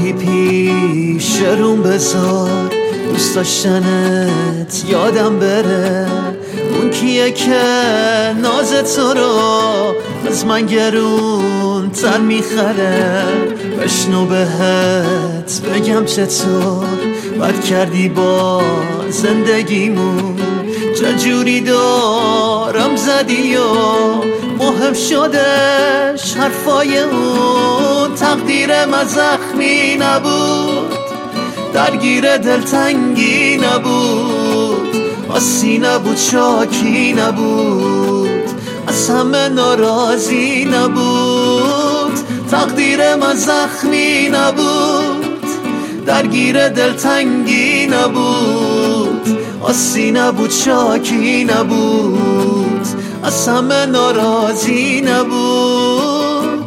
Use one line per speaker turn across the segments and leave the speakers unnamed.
گاهی پیش روم بذار دوست داشتنت یادم بره. اون کیه که ناز تو رو از من گرون تر میخره. بشنو بهت بگم چطور بد کردی با زندگیمون، چجوری دارم زدی و مهم شدش حرفای اون. تقدیر من زخمی نبود، درگیر دلتنگی نبود، آسی نبود شاکی نبود، از همه ناراضی نبود. تقدیر من زخمی نبود، درگیر دلتنگی نبود، آسی نبود شاکی نبود، از همه ناراضی نبود.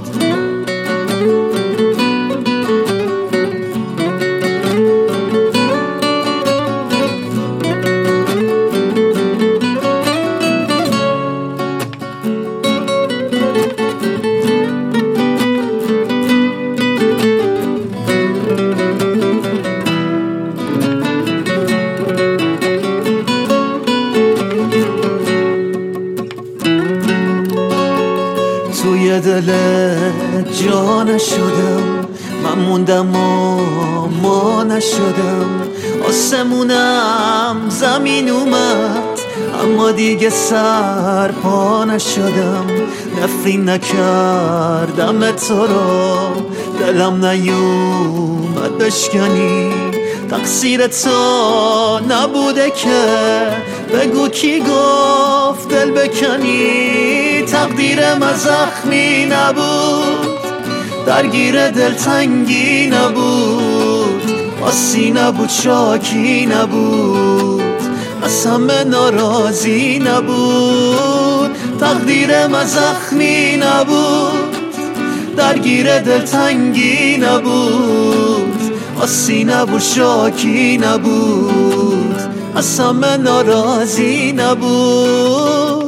توی دلت جا نشدم، من موندم و ما نشدم. آسمونم زمین اومد اما دیگه سر پا نشدم. نفرین نکردم تو رو، دلم نیومد بشکنی. تقصیر تو نبوده که بگو کی گفت دل بکنی. تقدیر من زخمی نبود، درگیر دلتنگی نبود، آسی نبود شاکی نبود، از همه ناراضی نبود. تقدیر من زخمی نبود، درگیر دلتنگی نبود، آسی نبود شاکی نبود، از همه ناراضی نبود.